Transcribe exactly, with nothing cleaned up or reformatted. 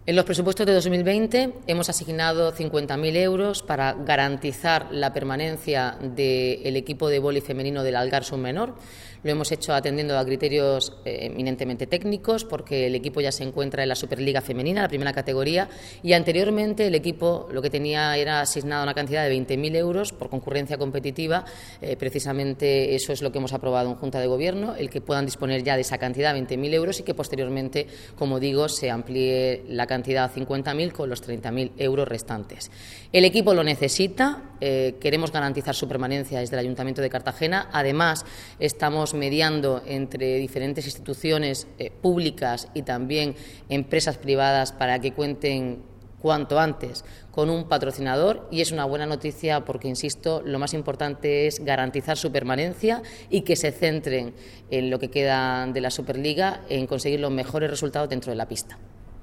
En los presupuestos de dos mil veinte hemos asignado cincuenta mil euros para garantizar la permanencia del equipo de vóley femenino del Algar Submenor. Lo hemos hecho atendiendo a criterios eh, eminentemente técnicos, porque el equipo ya se encuentra en la Superliga Femenina, la primera categoría, y anteriormente el equipo lo que tenía era asignada una cantidad de veinte mil euros por concurrencia competitiva. Eh, precisamente eso es lo que hemos aprobado en Junta de Gobierno, el que puedan disponer ya de esa cantidad, veinte mil euros, y que posteriormente, como digo, se amplíe la cantidad a cincuenta mil con los treinta mil euros restantes. El equipo lo necesita, eh, queremos garantizar su permanencia desde el Ayuntamiento de Cartagena. Además, estamos mediando entre diferentes instituciones eh, públicas y también empresas privadas para que cuenten cuanto antes con un patrocinador, y es una buena noticia porque, insisto, lo más importante es garantizar su permanencia y que se centren en lo que queda de la Superliga, en conseguir los mejores resultados dentro de la pista.